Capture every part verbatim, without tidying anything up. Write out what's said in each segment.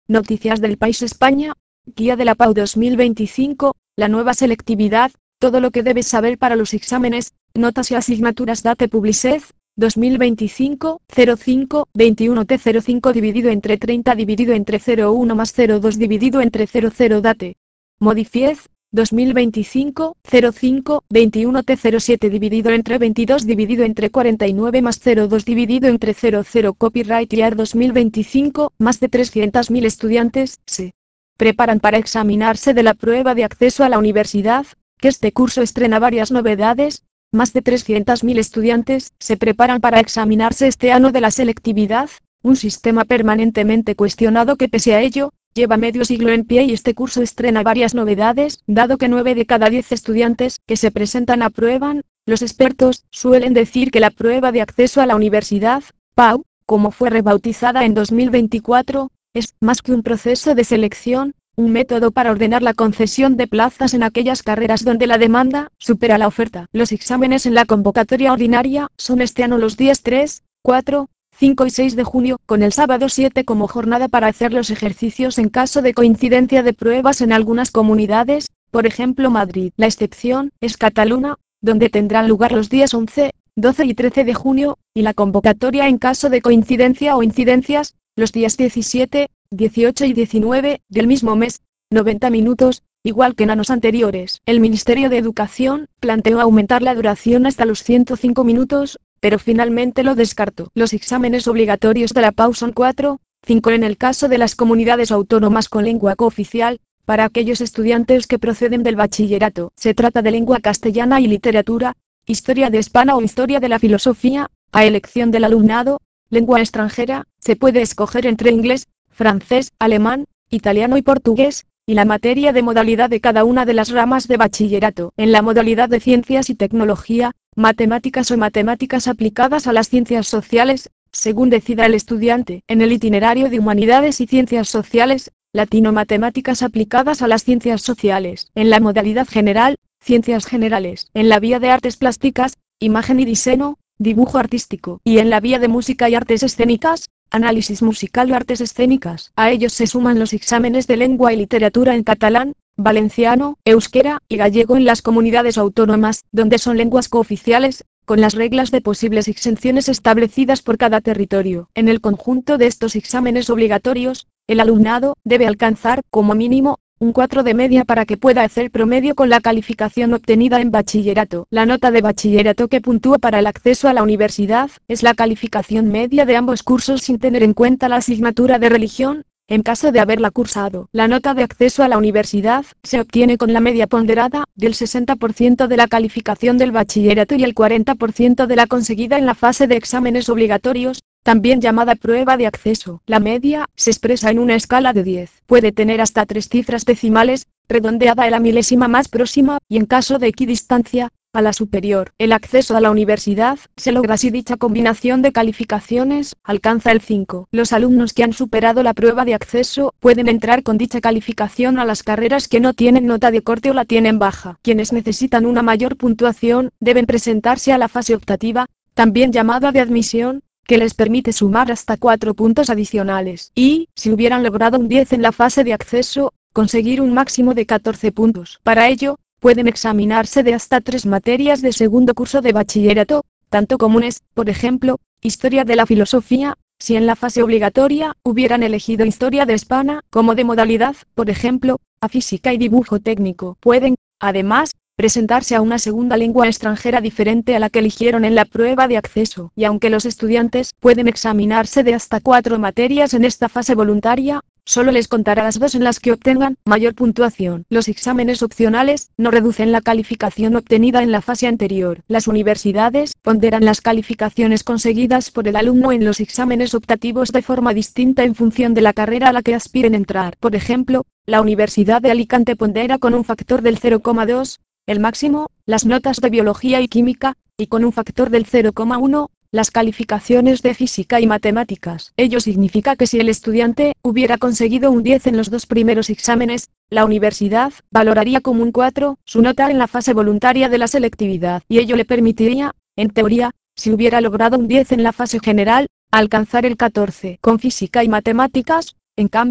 Noticias del País España, Guía de la P A U dos mil veinticinco, la nueva selectividad, todo lo que debes saber para los exámenes, notas y asignaturas Date Publicez, dos mil veinticinco, cero cinco, veintiuno T cero cinco dividido entre treinta dividido entre cero uno más cero dos dividido entre cero cero Date. Modifiez, dos mil veinticinco, cero cinco, veintiuno T cero siete dividido entre veintidós dividido entre cuarenta y nueve más cero dos dividido entre cero cero Copyright Year dos mil veinticinco, más de trescientos mil estudiantes se preparan para examinarse de la prueba de acceso a la universidad, que este curso estrena varias novedades. Más de trescientos mil estudiantes se preparan para examinarse este año de la selectividad, un sistema permanentemente cuestionado que pese a ello, lleva medio siglo en pie y este curso estrena varias novedades, dado que nueve de cada diez estudiantes que se presentan aprueban. Los expertos suelen decir que la prueba de acceso a la universidad, P A U, como fue rebautizada en dos mil veinticuatro, es más que un proceso de selección, un método para ordenar la concesión de plazas en aquellas carreras donde la demanda supera la oferta. Los exámenes en la convocatoria ordinaria son este año los días tres, cuatro, cinco y seis de junio, con el sábado siete como jornada para hacer los ejercicios en caso de coincidencia de pruebas en algunas comunidades, por ejemplo Madrid. La excepción es Cataluña, donde tendrán lugar los días once, doce y trece de junio, y la convocatoria en caso de coincidencia o incidencias, los días diecisiete, dieciocho y diecinueve del mismo mes, noventa minutos, igual que en años anteriores. El Ministerio de Educación planteó aumentar la duración hasta los ciento cinco minutos, pero finalmente lo descartó. Los exámenes obligatorios de la P A U son cuatro, cinco en el caso de las comunidades autónomas con lengua cooficial, para aquellos estudiantes que proceden del bachillerato. Se trata de lengua castellana y literatura, historia de España o historia de la filosofía, a elección del alumnado. Lengua extranjera, se puede escoger entre inglés, francés, alemán, italiano y portugués, y la materia de modalidad de cada una de las ramas de bachillerato. En la modalidad de ciencias y tecnología, matemáticas o matemáticas aplicadas a las ciencias sociales, según decida el estudiante. En el itinerario de humanidades y ciencias sociales, latino matemáticas aplicadas a las ciencias sociales. En la modalidad general, ciencias generales. En la vía de artes plásticas, imagen y diseño, dibujo artístico. Y en la vía de música y artes escénicas, análisis musical o artes escénicas. A ellos se suman los exámenes de lengua y literatura en catalán, valenciano, euskera y gallego en las comunidades autónomas, donde son lenguas cooficiales, con las reglas de posibles exenciones establecidas por cada territorio. En el conjunto de estos exámenes obligatorios, el alumnado debe alcanzar, como mínimo, un cuatro de media para que pueda hacer promedio con la calificación obtenida en bachillerato. La nota de bachillerato que puntúa para el acceso a la universidad es la calificación media de ambos cursos sin tener en cuenta la asignatura de religión, en caso de haberla cursado. La nota de acceso a la universidad se obtiene con la media ponderada del sesenta por ciento de la calificación del bachillerato y el cuarenta por ciento de la conseguida en la fase de exámenes obligatorios, también llamada prueba de acceso. La media se expresa en una escala de diez. Puede tener hasta tres cifras decimales, redondeada a la milésima más próxima, y en caso de equidistancia, a la superior. El acceso a la universidad se logra si dicha combinación de calificaciones alcanza el cinco. Los alumnos que han superado la prueba de acceso pueden entrar con dicha calificación a las carreras que no tienen nota de corte o la tienen baja. Quienes necesitan una mayor puntuación deben presentarse a la fase optativa, también llamada de admisión, que les permite sumar hasta cuatro puntos adicionales, y, si hubieran logrado un diez en la fase de acceso, conseguir un máximo de catorce puntos. Para ello, pueden examinarse de hasta tres materias de segundo curso de bachillerato, tanto comunes, por ejemplo, historia de la filosofía, si en la fase obligatoria hubieran elegido historia de España, como de modalidad, por ejemplo, a física y dibujo técnico. Pueden, además, presentarse a una segunda lengua extranjera diferente a la que eligieron en la prueba de acceso. Y aunque los estudiantes pueden examinarse de hasta cuatro materias en esta fase voluntaria, solo les contará las dos en las que obtengan mayor puntuación. Los exámenes opcionales no reducen la calificación obtenida en la fase anterior. Las universidades ponderan las calificaciones conseguidas por el alumno en los exámenes optativos de forma distinta en función de la carrera a la que aspiren entrar. Por ejemplo, la Universidad de Alicante pondera con un factor del cero coma dos, el máximo, las notas de biología y química, y con un factor del cero coma uno, las calificaciones de física y matemáticas. Ello significa que si el estudiante hubiera conseguido un diez en los dos primeros exámenes, la universidad valoraría como un cuatro su nota en la fase voluntaria de la selectividad, y ello le permitiría, en teoría, si hubiera logrado un diez en la fase general, alcanzar el catorce. Con física y matemáticas, en cambio,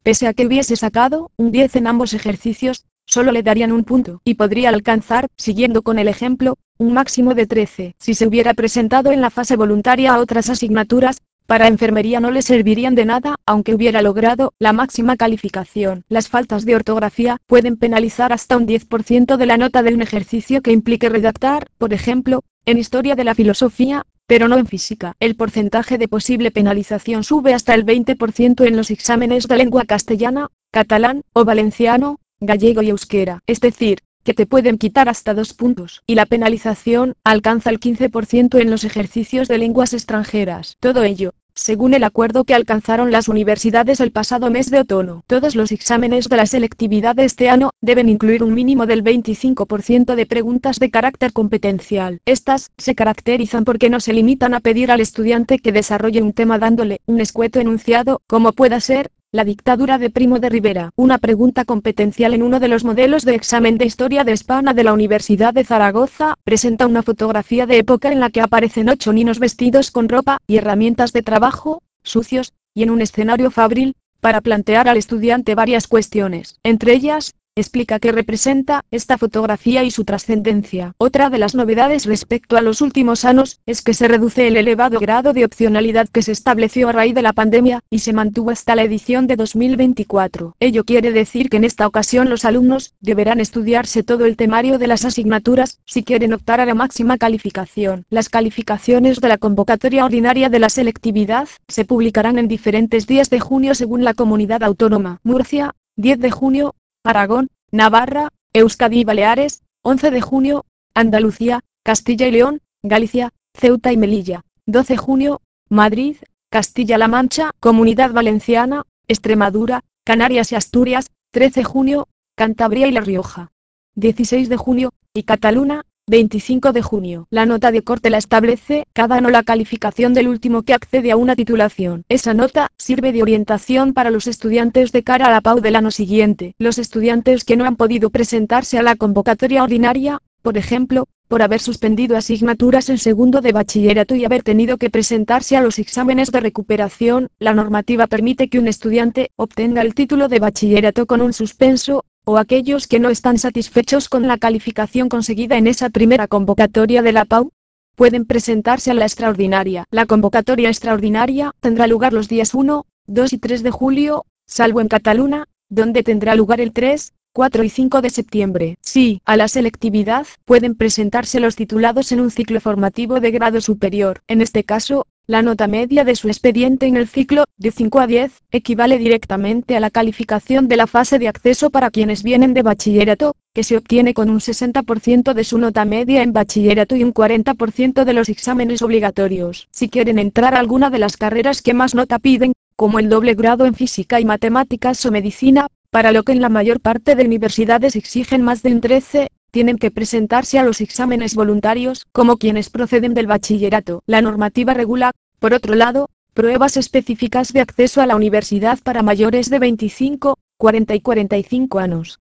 Pese a que hubiese sacado un diez en ambos ejercicios, solo le darían un punto y podría alcanzar, siguiendo con el ejemplo, un máximo de trece. Si se hubiera presentado en la fase voluntaria a otras asignaturas, para enfermería no le servirían de nada, aunque hubiera logrado la máxima calificación. Las faltas de ortografía pueden penalizar hasta un diez por ciento de la nota de un ejercicio que implique redactar, por ejemplo, en historia de la filosofía, pero no en física. El porcentaje de posible penalización sube hasta el veinte por ciento en los exámenes de lengua castellana, catalán o valenciano, gallego y euskera. Es decir, que te pueden quitar hasta dos puntos, y la penalización alcanza el quince por ciento en los ejercicios de lenguas extranjeras. Todo ello, según el acuerdo que alcanzaron las universidades el pasado mes de otoño. Todos los exámenes de la selectividad de este año deben incluir un mínimo del veinticinco por ciento de preguntas de carácter competencial. Estas se caracterizan porque no se limitan a pedir al estudiante que desarrolle un tema dándole un escueto enunciado, como pueda ser la dictadura de Primo de Rivera. Una pregunta competencial en uno de los modelos de examen de Historia de España de la Universidad de Zaragoza presenta una fotografía de época en la que aparecen ocho niños vestidos con ropa y herramientas de trabajo, sucios, y en un escenario fabril, para plantear al estudiante varias cuestiones. Entre ellas, explica qué representa esta fotografía y su trascendencia. Otra de las novedades respecto a los últimos años es que se reduce el elevado grado de opcionalidad que se estableció a raíz de la pandemia y se mantuvo hasta la edición de dos mil veinticuatro. Ello quiere decir que en esta ocasión los alumnos deberán estudiarse todo el temario de las asignaturas si quieren optar a la máxima calificación. Las calificaciones de la convocatoria ordinaria de la selectividad se publicarán en diferentes días de junio según la comunidad autónoma. Murcia, diez de junio, Aragón, Navarra, Euskadi y Baleares, once de junio, Andalucía, Castilla y León, Galicia, Ceuta y Melilla, doce de junio, Madrid, Castilla-La Mancha, Comunidad Valenciana, Extremadura, Canarias y Asturias, trece de junio, Cantabria y La Rioja, dieciséis de junio, y Cataluña, veinticinco de junio. La nota de corte la establece cada año la calificación del último que accede a una titulación. Esa nota sirve de orientación para los estudiantes de cara a la P A U del año siguiente. Los estudiantes que no han podido presentarse a la convocatoria ordinaria, por ejemplo, por haber suspendido asignaturas en segundo de bachillerato y haber tenido que presentarse a los exámenes de recuperación, la normativa permite que un estudiante obtenga el título de bachillerato con un suspenso, o aquellos que no están satisfechos con la calificación conseguida en esa primera convocatoria de la P A U, pueden presentarse a la extraordinaria. La convocatoria extraordinaria tendrá lugar los días uno, dos y tres de julio, salvo en Cataluña, donde tendrá lugar el tres, cuatro y cinco de septiembre. Sí, a la selectividad pueden presentarse los titulados en un ciclo formativo de grado superior. En este caso, la nota media de su expediente en el ciclo, de cinco a diez, equivale directamente a la calificación de la fase de acceso para quienes vienen de bachillerato, que se obtiene con un sesenta por ciento de su nota media en bachillerato y un cuarenta por ciento de los exámenes obligatorios. Si quieren entrar a alguna de las carreras que más nota piden, como el doble grado en física y matemáticas o medicina, para lo que en la mayor parte de universidades exigen más de un trece, tienen que presentarse a los exámenes voluntarios, como quienes proceden del bachillerato. La normativa regula, por otro lado, pruebas específicas de acceso a la universidad para mayores de veinticinco, cuarenta y cuarenta y cinco años.